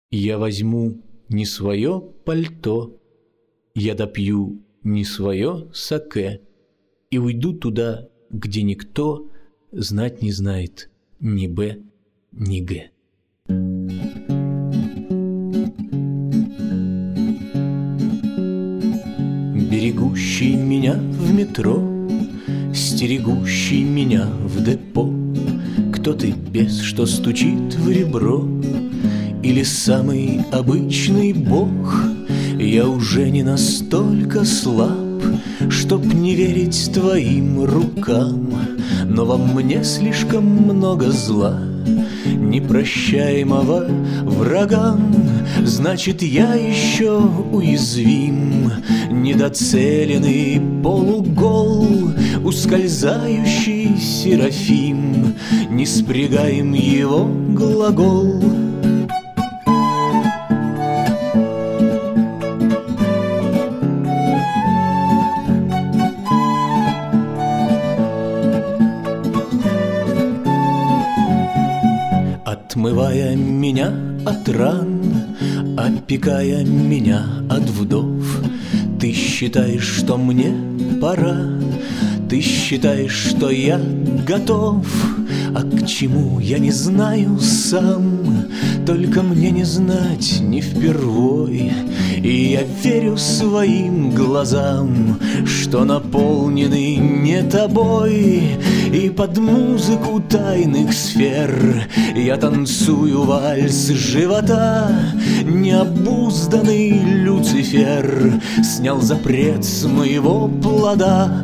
Я возьму не свое пальто, я допью не свое саке и уйду туда, где никто знать не знает ни Б, ни Г. Берегущий меня в метро, стерегущий меня в депо, кто ты, бес, что стучит в ребро, или самый обычный бог? Я уже не настолько слаб, чтоб не верить твоим рукам, но во мне слишком много зла, непрощаемого врагам. Значит, я еще уязвим, недоцеленный полугол, ускользающий серафим, не спрягаем его глагол. Отмывая меня от ран, опекая меня от вдов, ты считаешь, что мне пора, ты считаешь, что я готов. А к чему, я не знаю сам, только мне не знать не впервой. И я верю своим глазам, что наполнены не тобой. И под музыку тайных сфер я танцую вальс живота. Необузданный Люцифер снял запрет с моего плода.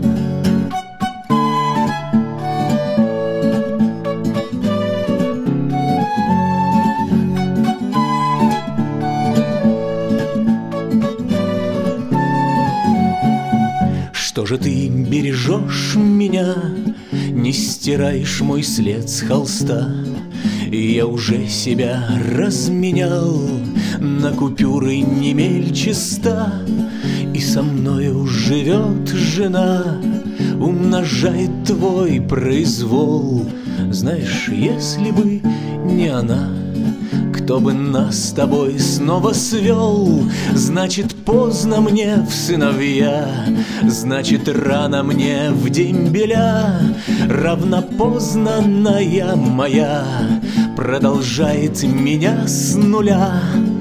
Что же ты бережешь меня, не стираешь мой след с холста? Я уже себя разменял на купюры не мельче 100, и со мною живет жена, умножает твой произвол. Знаешь, если бы не она, кто бы нас с тобой снова свел? Значит, поздно мне в сыновья, значит, рано мне в дембеля. Равнопознанная моя продолжает меня с нуля.